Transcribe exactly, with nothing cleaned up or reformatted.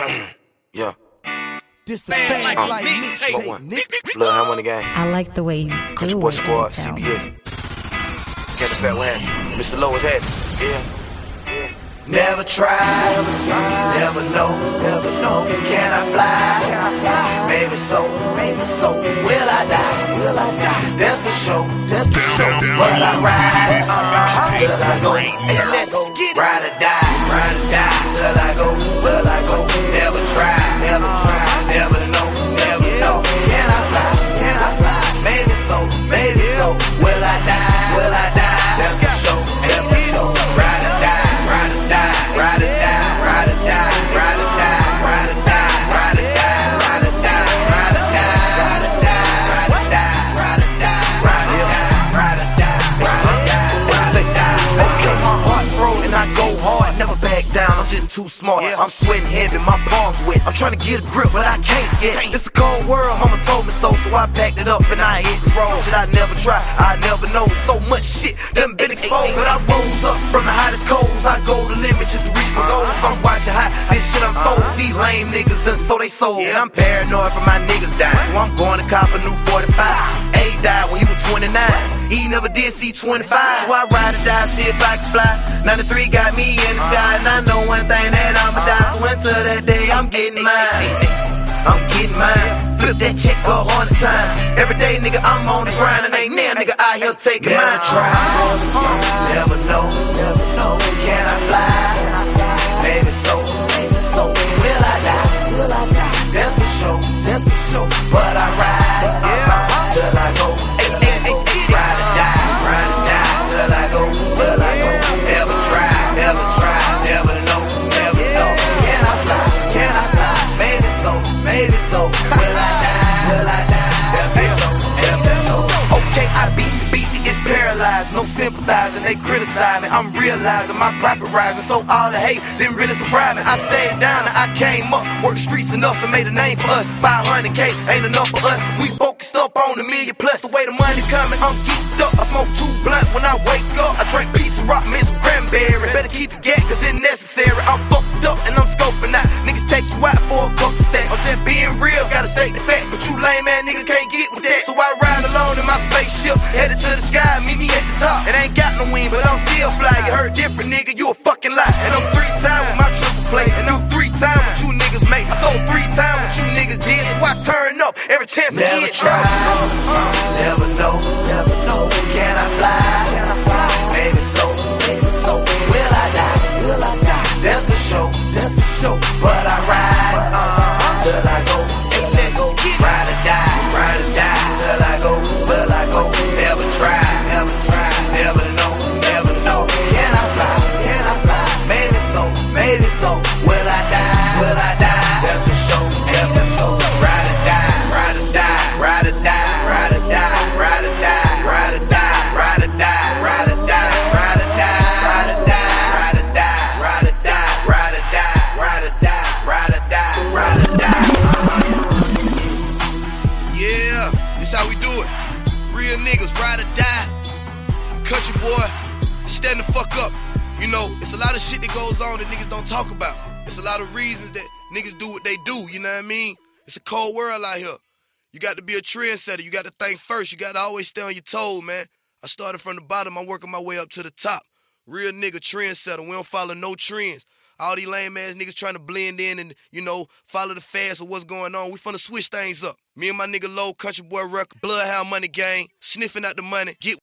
Yeah. This the fans uh, like mixtape. One. Bloodhound on the game. I like the way you do Country Boy it. Squad, C B S. Get the fat land. Mister Low is happy. Yeah. Never try, never know, never know. Can I fly? Can I fly? Maybe so, maybe so. Will I die? Will I die? That's the show, that's the show. But I ride uh, till I go. Hey, let's get it. Ride or die, ride or die till I go, till I go. Never try, never try, never know, never know. Can I fly? Can I fly? Maybe so, maybe so. Will I die? Will I die? That's the show, that's the show. Ride or die. Ride or die, ride or die, ride or die, ride or die, ride or die, ride or die, ride or die, ride or die, ride or die, ride or die, ride or die, ride or die, ride or die, ride or die. Okay, my heart froze and I go hard, never back down. I'm just too smart. I'm sweating heavy, my palms wet. I'm trying to get a grip, but I can't yet. It's a cold world, mama told me so, so I packed it up and I hit the road. Shit, I never try, I never know. So much shit done been exposed, but I rose up from the hottest coals. I go the limit just to reach my goals. I'm watching how this shit unfold. These lame niggas done so they sold. And I'm paranoid for my niggas dying, so I'm going to cop a new forty-five. A died when he was twenty-nine. He never did see twenty-five, so I ride or die, see if I can fly. ninety-three got me in the sky, and I know one thing that I'ma die. So until that day, I'm getting mine. I'm getting mine. Flip that check a hundred times. Every day, nigga, I'm on the grind, and ain't near nigga out here taking mine. Never try, never know, never know. Can I fly? Maybe so, maybe so. Will I die? Will I die? That's the show, that's the show. But I ride uh, till I go. Ride or die, ride or die till I go, till I go. Never try, never try, never know, never know. Can I fly? Can I fly? Maybe so, maybe so. Will I die? Will I die? That's the show, that's the show. Okay, I beat the beat, it's paralyzed, no sympathizing, they criticize me. I'm realizing my profit rising, so all the hate didn't really surprise me. I stayed down and I came up, worked the streets enough and made a name for us. five hundred K ain't enough for us. We focused up on the million plus. The way the money coming, I'm geeked up. I smoke two blunts when I wake up. I drink piece of rock, mix with cranberry. Better keep it gat, cause it's necessary. I'm fucked up and I'm scoping out. Niggas take you out for a couple stacks. I'm just being real, gotta state the fact. But you lame man niggas can't get with that. So I ride alone in my spaceship, headed to the sky, meet me at the top. It ain't got no wing, but I'm still fly. You heard different, nigga, you a fucking lie. And I'm three times with my triple play, and I'm three times what you niggas make. I sold three times what you niggas did, so I turn up every chance I get. Never try, uh, uh, never know, never know. Can I fly? Can I fly? Maybe so, maybe so. Will I die? Will I die? That's the show, that's the show. But I ride uh, till I go. Hey, let's get ride or die, ride or die till I go, till I go. Never try, never try, never know, never know. Can I fly? Can I fly? Maybe so, maybe so. Will I die? Will I die? That's the show, that's the show. Ride or die, ride or die, ride or die, ride or die, ride or die, ride or die, ride or die, ride or die, ride or die, ride or die, ride or die, ride or die, ride or die, ride or die, ride or die, ride or die. Yeah, this how we do it. Real niggas ride or die. Country boy, stand the fuck up. You know, it's a lot of shit that goes on that niggas don't talk about. It's a lot of reasons that niggas do what they do, you know what I mean? It's a cold world out here. You got to be a trendsetter. You got to think first. You got to always stay on your toes, man. I started from the bottom. I'm working my way up to the top. Real nigga trendsetter. We don't follow no trends. All these lame ass niggas trying to blend in and, you know, follow the fast of what's going on. We finna switch things up. Me and my nigga Low, Country Boy Record, Bloodhound Money Gang, sniffing out the money. Get